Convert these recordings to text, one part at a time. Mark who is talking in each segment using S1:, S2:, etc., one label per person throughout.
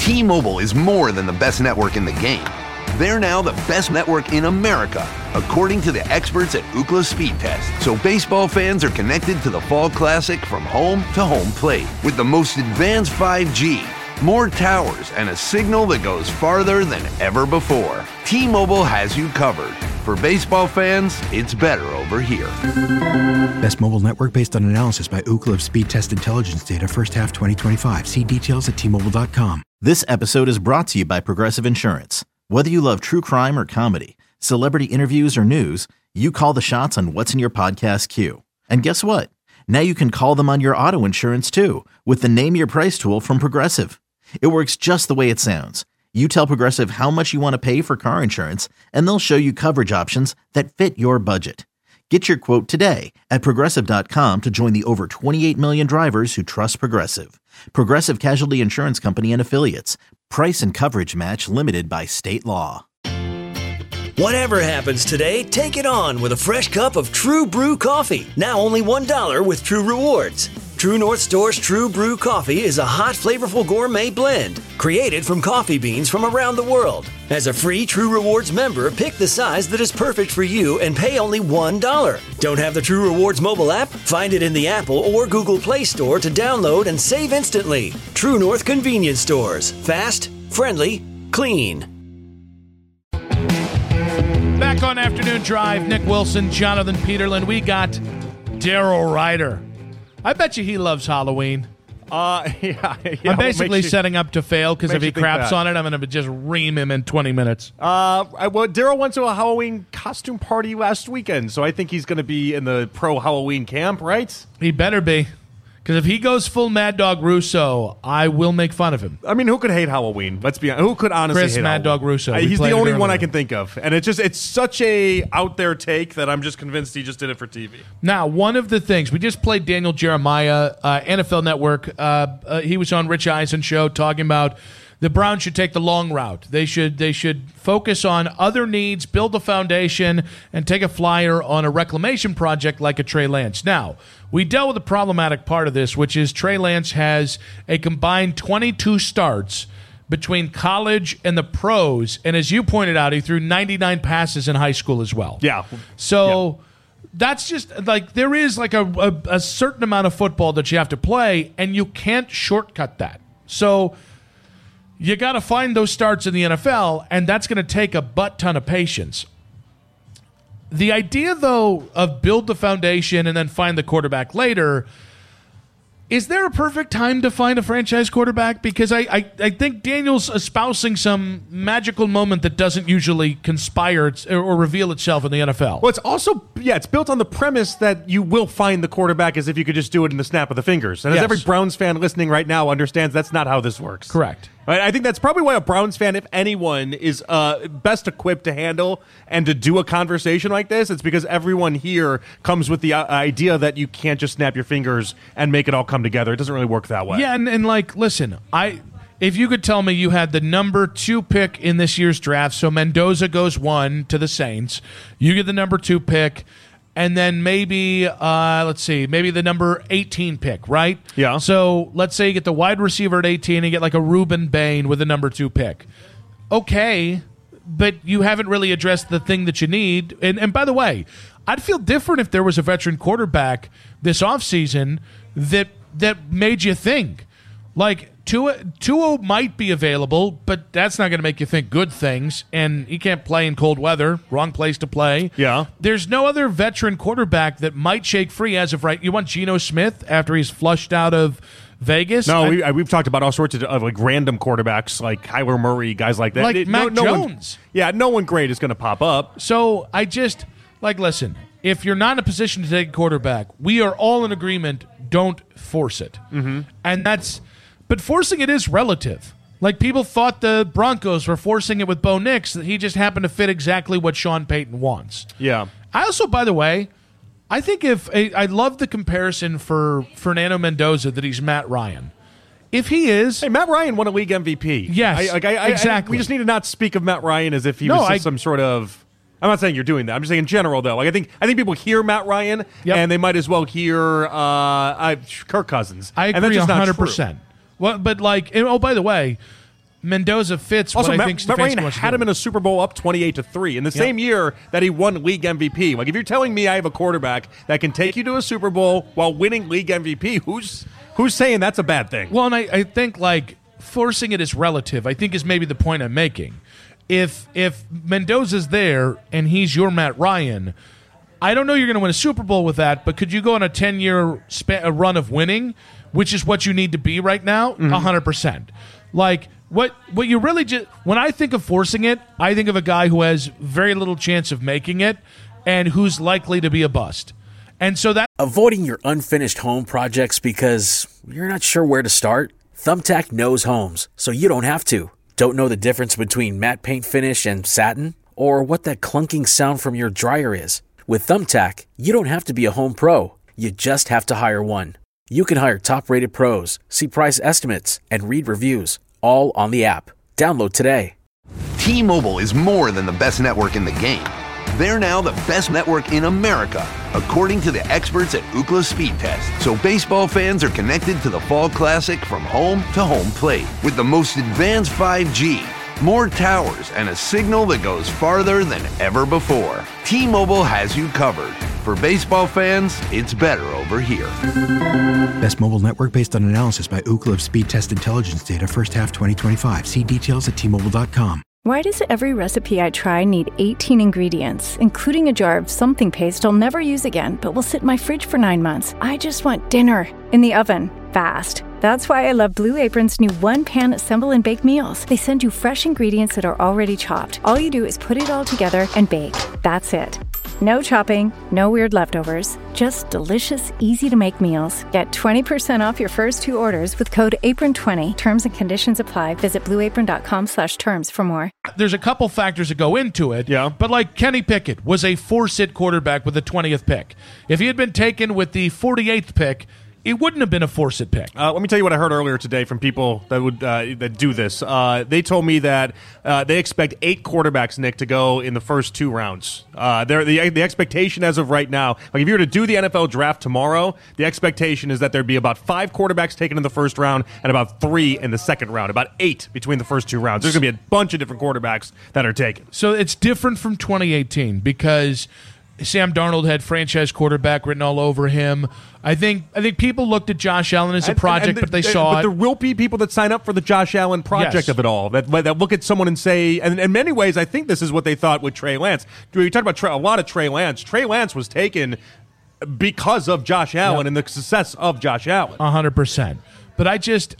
S1: T-Mobile is more than the best network in the game. They're now the best network in America, according to the experts at Ookla Speed Test. So baseball fans are connected to the Fall Classic from home to home plate with the most advanced 5G, more towers, and a signal that goes farther than ever before. T-Mobile has you covered. For baseball fans, it's better over here.
S2: Best mobile network based on analysis by Ookla of Speed Test Intelligence data first half 2025. See details at T-Mobile.com.
S3: This episode is brought to you by Progressive Insurance. Whether you love true crime or comedy, celebrity interviews or news, you call the shots on what's in your podcast queue. And guess what? Now you can call them on your auto insurance too with the Name Your Price tool from Progressive. It works just the way it sounds. You tell Progressive how much you want to pay for car insurance, and they'll show you coverage options that fit your budget. Get your quote today at Progressive.com to join the over 28 million drivers who trust Progressive. Progressive Casualty Insurance Company and Affiliates. Price and coverage match limited by state law.
S4: Whatever happens today, take it on with a fresh cup of True Brew coffee. Now only $1 with True Rewards. True North Store's True Brew coffee is a hot, flavorful gourmet blend created from coffee beans from around the world. As a free True Rewards member, pick the size that is perfect for you and pay only $1. Don't have the True Rewards mobile app? Find it in the Apple or Google Play Store to download and save instantly. True North Convenience Stores. Fast, friendly, clean.
S5: Back on Afternoon Drive, Nick Wilson, Jonathan Peterlin. We got Daryl Ryder. I bet you he loves Halloween.
S6: Yeah.
S5: I'm basically setting up to fail because if he craps on it, I'm going to just ream him in 20 minutes.
S6: Well, Daryl went to a Halloween costume party last weekend, so I think he's going to be in the pro-Halloween camp, right?
S5: He better be. Because if he goes full Mad Dog Russo, I will make fun of him.
S6: I mean, who could hate Halloween? Let's be honest. Who could honestly
S5: Chris
S6: hate
S5: Mad Dog
S6: Halloween?
S5: Russo.
S6: He's the only one I can think of. And it's such a out there take that I'm just convinced he just did it for TV.
S5: Now, one of the things, we just played Daniel Jeremiah, NFL Network. He was on Rich Eisen show talking about the Browns should take the long route. They should focus on other needs, build a foundation, and take a flyer on a reclamation project like a Trey Lance. Now, we dealt with the problematic part of this, which is Trey Lance has a combined 22 starts between college and the pros, and as you pointed out, he threw 99 passes in high school as well.
S6: Yeah.
S5: So that's just like there is like a certain amount of football that you have to play, and you can't shortcut that. So you got to find those starts in the NFL, and that's going to take a butt ton of patience. The idea, though, of build the foundation and then find the quarterback later, is there a perfect time to find a franchise quarterback? Because I think Daniel's espousing some magical moment that doesn't usually conspire or reveal itself in the NFL.
S6: Well, it's also, it's built on the premise that you will find the quarterback as if you could just do it in the snap of the fingers. And as every Browns fan listening right now understands, that's not how this works.
S5: Correct.
S6: Right? I think that's probably why a Browns fan, if anyone, is best equipped to handle and to do a conversation like this. It's because everyone here comes with the idea that you can't just snap your fingers and make it all come together. It doesn't really work that way.
S5: Yeah, and like, listen, if you could tell me you had the number 2 pick in this year's draft, so Mendoza goes 1 to the Saints, you get the number 2 pick, and then maybe, maybe the number 18 pick, right?
S6: Yeah.
S5: So let's say you get the wide receiver at 18 and you get like a Reuben Bain with the number 2 pick. Okay, but you haven't really addressed the thing that you need. And by the way, I'd feel different if there was a veteran quarterback this offseason that made you think. Like, Tua might be available, but that's not going to make you think good things, and he can't play in cold weather. Wrong place to play.
S6: Yeah.
S5: There's no other veteran quarterback that might shake free as of right. You want Geno Smith after he's flushed out of Vegas?
S6: No, we've talked about all sorts of like random quarterbacks, like Kyler Murray, guys like that.
S5: Like Mac Jones.
S6: No one great is going to pop up.
S5: So I just, listen, if you're not in a position to take a quarterback, we are all in agreement, don't force it.
S6: Mm-hmm.
S5: And but forcing it is relative. Like, people thought the Broncos were forcing it with Bo Nix, that he just happened to fit exactly what Sean Payton wants.
S6: Yeah.
S5: I also, by the way, I think I love the comparison for Fernando Mendoza that he's Matt Ryan. If he is...
S6: Hey, Matt Ryan won a league MVP.
S5: Yes, exactly.
S6: We just need to not speak of Matt Ryan as if he was some sort of... I'm not saying you're doing that. I'm just saying in general, though. Like, I think people hear Matt Ryan, and they might as well hear Kirk Cousins.
S5: I agree,
S6: and that's just
S5: 100%. Well, but by the way, Mendoza fits
S6: Also,
S5: what I think
S6: Matt Ryan
S5: Stefanski wants to
S6: had
S5: do.
S6: him in a Super Bowl up 28-3 in the same year that he won league MVP. Like, if you're telling me I have a quarterback that can take you to a Super Bowl while winning league MVP, who's saying that's a bad thing?
S5: Well, and I think, like, forcing it is relative, I think is maybe the point I'm making. If Mendoza's there and he's your Matt Ryan, I don't know you're going to win a Super Bowl with that, but could you go on a 10-year run of winning, which is what you need to be right now? 100%. Like, what you really just, when I think of forcing it, I think of a guy who has very little chance of making it and who's likely to be a bust. And so that
S7: Avoiding your unfinished home projects because you're not sure where to start? Thumbtack knows homes, so you don't have to. Don't know the difference between matte paint finish and satin? Or what that clunking sound from your dryer is? With Thumbtack, you don't have to be a home pro. You just have to hire one. You can hire top-rated pros, see price estimates, and read reviews, all on the app. Download today.
S1: T-Mobile is more than the best network in the game. They're now the best network in America, according to the experts at Ookla Speed Test. So baseball fans are connected to the Fall Classic from home to home plate with the most advanced 5G, more towers, and a signal that goes farther than ever before. T-Mobile has you covered. For baseball fans, it's better over here.
S2: Best mobile network based on analysis by Ookla of Speed Test Intelligence data first half 2025. See details at T-Mobile.com.
S8: Why does every recipe I try need 18 ingredients, including a jar of something paste I'll never use again, but will sit in my fridge for 9 months? I just want dinner in the oven, fast. That's why I love Blue Apron's new one-pan assemble and bake meals. They send you fresh ingredients that are already chopped. All you do is put it all together and bake. That's it. No chopping, no weird leftovers, just delicious, easy-to-make meals. Get 20% off your first 2 orders with code APRON20. Terms and conditions apply. Visit blueapron.com/terms for more.
S5: there's a couple factors that go into it.
S6: Yeah.
S5: But like Kenny Pickett was a 4-sit quarterback with the 20th pick. If he had been taken with the 48th pick, it wouldn't have been a 4-sit pick.
S6: Let me tell you what I heard earlier today from people that would that do this. They told me that they expect 8 quarterbacks, Nick, to go in the first 2 rounds. The expectation as of right now, like if you were to do the NFL draft tomorrow, the expectation is that there'd be about 5 quarterbacks taken in the first round and about 3 in the second round, about 8 between the first 2 rounds. There's going to be a bunch of different quarterbacks that are taken.
S5: So it's different from 2018 because Sam Darnold had franchise quarterback written all over him. I think people looked at Josh Allen as a project, but they saw
S6: But
S5: it.
S6: there will be people that sign up for the Josh Allen project
S5: Yes.
S6: of it all, that look at someone and say, and in many ways, I think this is what they thought with Trey Lance. We talked about a lot of Trey Lance. Trey Lance was taken because of Josh Allen and the success of Josh Allen.
S5: 100%. But I just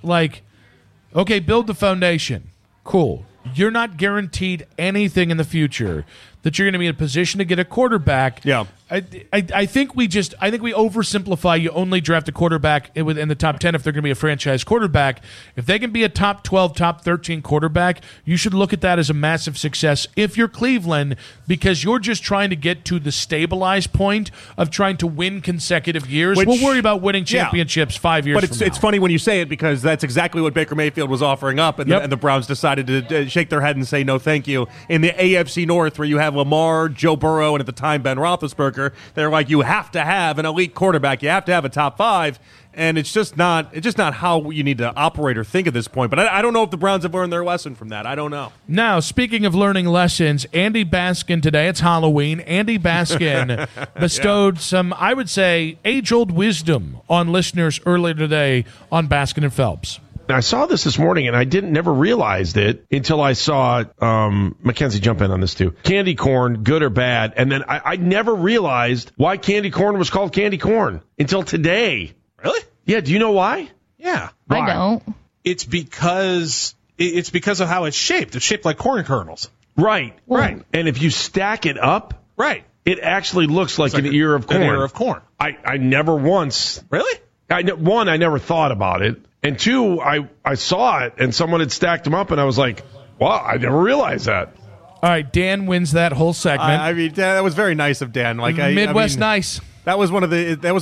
S5: okay, build the foundation. Cool. You're not guaranteed anything in the future that you're going to be in a position to get a quarterback.
S6: Yeah.
S5: I think we oversimplify. You only draft a quarterback in the top 10 if they're going to be a franchise quarterback. If they can be a top 12, top 13 quarterback, you should look at that as a massive success if you're Cleveland, because you're just trying to get to the stabilized point of trying to win consecutive years. We'll worry about winning championships 5 years
S6: But
S5: from now.
S6: it's funny when you say it, because that's exactly what Baker Mayfield was offering up, and, and the Browns decided to shake their head and say no thank you. In the AFC North, where you have Lamar, Joe Burrow, and at the time Ben Roethlisberger, they're like, you have to have an elite quarterback. You have to have a top 5. And it's just not how you need to operate or think at this point. But I don't know if the Browns have learned their lesson from that. I don't know.
S5: Now, speaking of learning lessons, Andy Baskin today, it's Halloween. Andy Baskin bestowed some, I would say, age-old wisdom on listeners earlier today on Baskin and Phelps.
S9: I saw this morning, and I never realized it until I saw Mackenzie jump in on this too. Candy corn, good or bad? And then I never realized why candy corn was called candy corn until today.
S10: Really?
S9: Yeah. Do you know why?
S10: Yeah.
S9: Why?
S11: I don't.
S10: It's because of how it's shaped. It's shaped like corn kernels.
S9: Right.
S10: Well, right.
S9: And if you stack it up,
S10: right,
S9: it actually looks like an ear of corn.
S10: An ear of corn.
S9: I never once.
S10: Really?
S9: I never thought about it. And 2, I saw it, and someone had stacked them up, and I was like, wow, I never realized that.
S5: All right, Dan wins that whole segment.
S6: I mean, that was very nice of Dan.
S5: Midwest nice.
S6: That was one of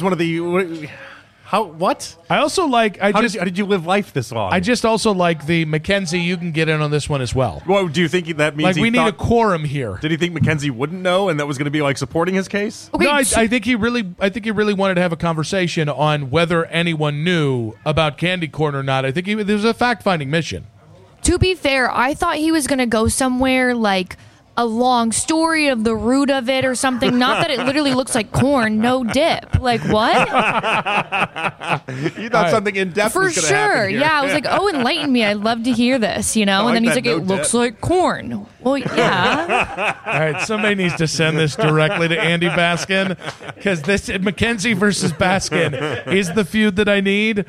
S6: the. How? What?
S5: I also like.
S6: How did you live life this long?
S5: I just also like the Mackenzie. You can get in on this one as well.
S6: Well, do you think that means
S5: we need a quorum here?
S6: Did he think Mackenzie wouldn't know, and that was going to be like supporting his case?
S5: Okay, no, I think he really wanted to have a conversation on whether anyone knew about candy corn or not. I think there was a fact-finding mission.
S11: To be fair, I thought he was going to go somewhere like a long story of the root of it or something. Not that it literally looks like corn, no dip. Like, what?
S6: You thought something in depth was going to happen.
S11: For sure. Yeah, I was like, enlighten me. I'd love to hear this, And then he's like, it looks like corn. Well, yeah.
S5: All right, somebody needs to send this directly to Andy Baskin, because this Mackenzie versus Baskin is the feud that I need.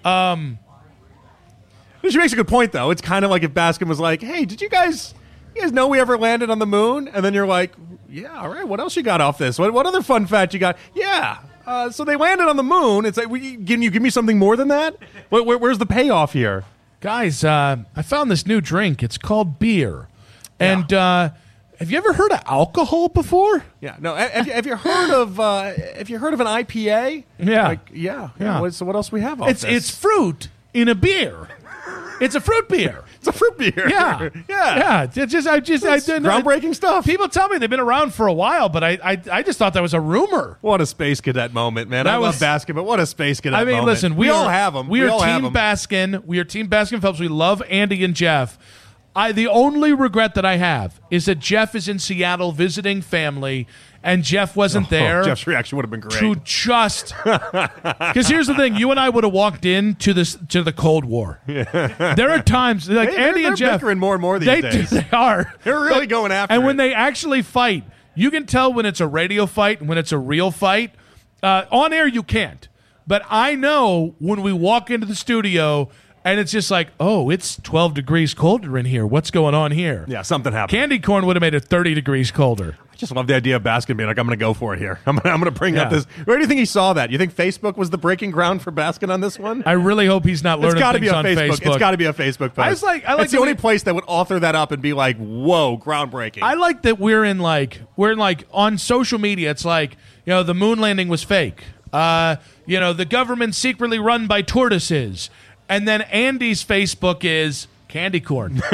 S6: She makes a good point, though. It's kind of like if Baskin was like, hey, did you guys know we ever landed on the moon? And then you're like, yeah, all right, what else you got off this? What other fun fact you got? Yeah, so they landed on the moon. It's like, can you give me something more than that? Where's the payoff here?
S5: Guys, I found this new drink. It's called beer. And have you ever heard of alcohol before?
S6: Yeah, no. Have you heard of an IPA?
S5: Yeah.
S6: Yeah. So what else we have off this?
S5: It's fruit in a beer. It's a fruit beer.
S6: It's a fruit beer.
S5: Yeah. It's
S6: groundbreaking stuff.
S5: People tell me they've been around for a while, but I just thought that was a rumor.
S6: What a Space Cadet moment, man. I love Baskin, but what a Space Cadet moment.
S5: I mean, listen, we
S6: all have them.
S5: We are Team Baskin. We are Team Baskin Phelps. We love Andy and Jeff. The only regret that I have is that Jeff is in Seattle visiting family, and Jeff wasn't there.
S6: Jeff's reaction would have been great.
S5: Because here's the thing: you and I would have walked into the Cold War. Yeah. There are times like Andy and Jeff
S6: bickering more and more these days.
S5: They are.
S6: They're really going after it.
S5: And when they actually fight, you can tell when it's a radio fight and when it's a real fight. On air, you can't. But I know when we walk into the studio. And it's just like, it's 12 degrees colder in here. What's going on here?
S6: Yeah, something happened.
S5: Candy corn would have made it 30 degrees colder.
S6: I just love the idea of Baskin being like, I'm going to go for it here. I'm going to bring up this. Where do you think he saw that? You think Facebook was the breaking ground for Baskin on this one?
S5: I really hope he's not learning things on Facebook.
S6: It's got to be a Facebook post. It's the only place that would author that up and be like, whoa, groundbreaking.
S5: I like that we're in on social media. It's like, the moon landing was fake. The government's secretly run by tortoises. And then Andy's Facebook is candy corn. You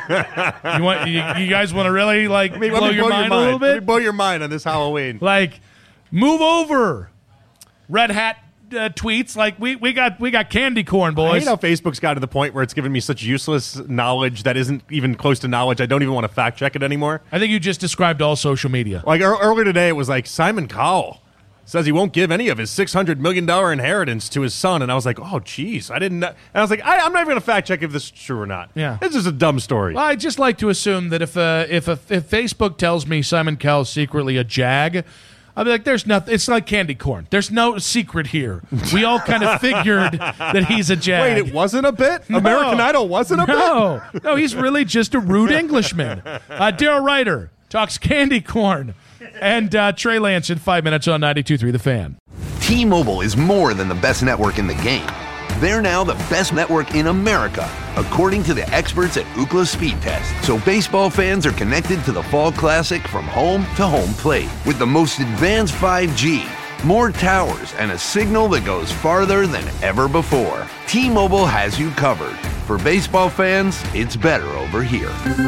S5: guys want to really blow your mind a little bit?
S6: Let me blow your mind on this Halloween.
S5: Move over, Red Hat tweets. We got candy corn, boys.
S6: I hate how Facebook's got to the point where it's giving me such useless knowledge that isn't even close to knowledge. I don't even want to fact check it anymore.
S5: I think you just described all social media.
S6: Earlier today, it was like Simon Cowell says he won't give any of his $600 million inheritance to his son. And I was like, oh, geez, I didn't know. And I was like, I'm not even going to fact check if this is true or not.
S5: Yeah.
S6: This is a dumb story.
S5: Well, I just like to assume that if Facebook tells me Simon Cowell's secretly a jag, I'll be like, there's nothing. It's like candy corn. There's no secret here. We all kind of figured that he's a jag.
S6: Wait, it wasn't a bit? No. American Idol wasn't a bit?
S5: No, he's really just a rude Englishman. Daryl Ryder talks candy corn. And Trey Lance in 5 minutes on 92.3 The Fan.
S1: T-Mobile is more than the best network in the game. They're now the best network in America, according to the experts at Ookla Speed Test. So baseball fans are connected to the Fall Classic from home to home plate with the most advanced 5G, more towers, and a signal that goes farther than ever before. T-Mobile has you covered. For baseball fans, it's better over here.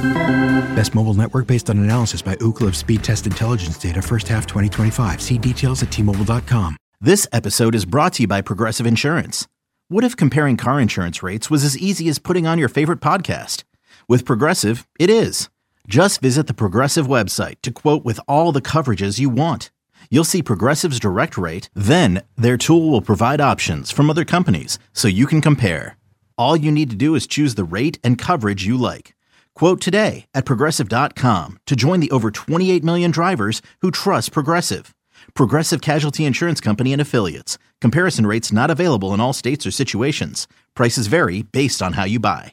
S2: Best mobile network based on analysis by Ookla of Speed Test Intelligence data first half 2025. See details at T-Mobile.com.
S3: This episode is brought to you by Progressive Insurance. What if comparing car insurance rates was as easy as putting on your favorite podcast? With Progressive, it is. Just visit the Progressive website to quote with all the coverages you want. You'll see Progressive's direct rate, then their tool will provide options from other companies so you can compare. All you need to do is choose the rate and coverage you like. Quote today at Progressive.com to join the over 28 million drivers who trust Progressive. Progressive Casualty Insurance Company and Affiliates. Comparison rates not available in all states or situations. Prices vary based on how you buy.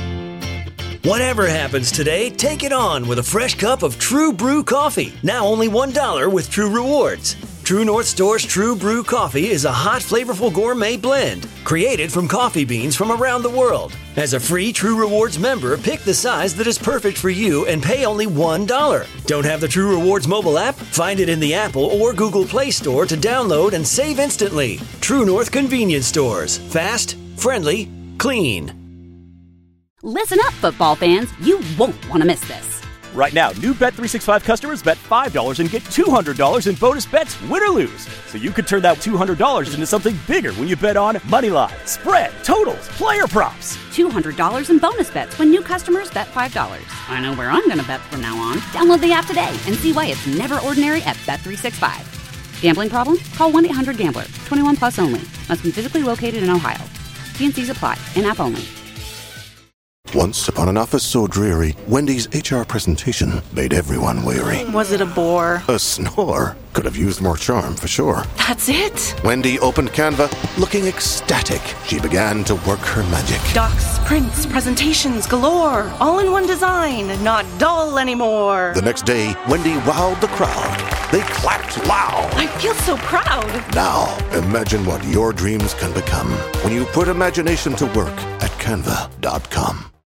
S4: Whatever happens today, take it on with a fresh cup of True Brew coffee. Now only $1 with True Rewards. True North Store's True Brew coffee is a hot, flavorful gourmet blend created from coffee beans from around the world. As a free True Rewards member, pick the size that is perfect for you and pay only $1. Don't have the True Rewards mobile app? Find it in the Apple or Google Play Store to download and save instantly. True North Convenience Stores. Fast, friendly, clean.
S12: Listen up, football fans. You won't want to miss this. Right now, new Bet365 customers bet $5 and get $200 in bonus bets, win or lose. So you could turn that $200 into something bigger when you bet on moneyline, spread, totals, player props.
S13: $200 in bonus bets when new customers bet $5. I know where I'm going to bet from now on. Download the app today and see why it's never ordinary at Bet365. Gambling problem? Call 1-800-GAMBLER. 21 plus only. Must be physically located in Ohio. T&Cs apply. In-app only.
S14: Once upon an office so dreary, Wendy's HR presentation made everyone weary.
S15: Was it a bore?
S14: A snore. Could have used more charm, for sure.
S15: That's it?
S14: Wendy opened Canva, looking ecstatic. She began to work her magic.
S15: Docs, prints, presentations galore. All in one design, not dull anymore.
S14: The next day, Wendy wowed the crowd. They clapped loud.
S15: I feel so proud.
S14: Now, imagine what your dreams can become when you put imagination to work at Canva.com.